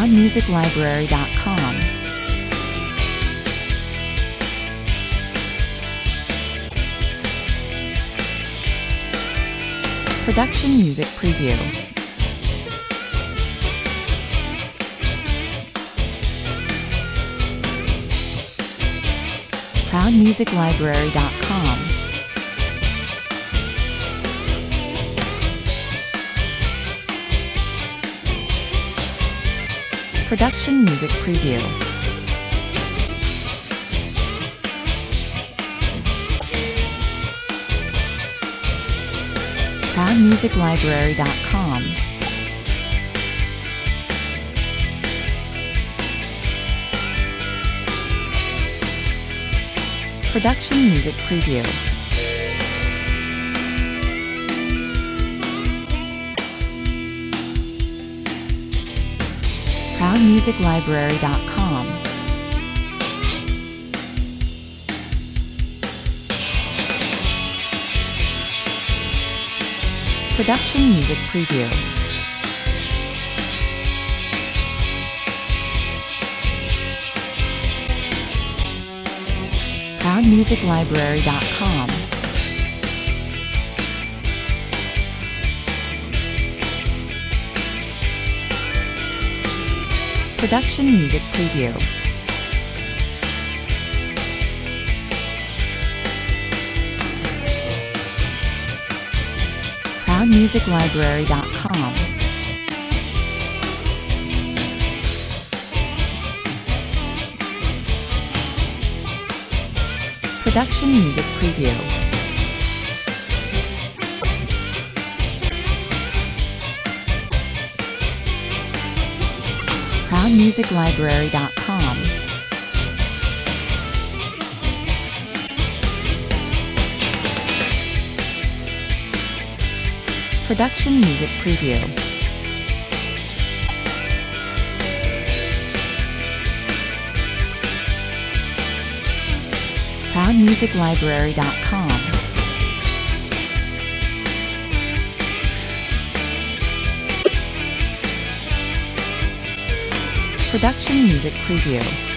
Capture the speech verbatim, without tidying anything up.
proud music library dot com. Production Music Preview. proud music library dot com. Production Music Preview. proud music library dot com. Production Music Preview. proud music library dot com. Production Music Preview. proud music library dot com. Production Music Preview. proud music library dot com. Production Music Preview. proud music library dot com. Production Music Preview. proud music library dot com. Production Music Preview.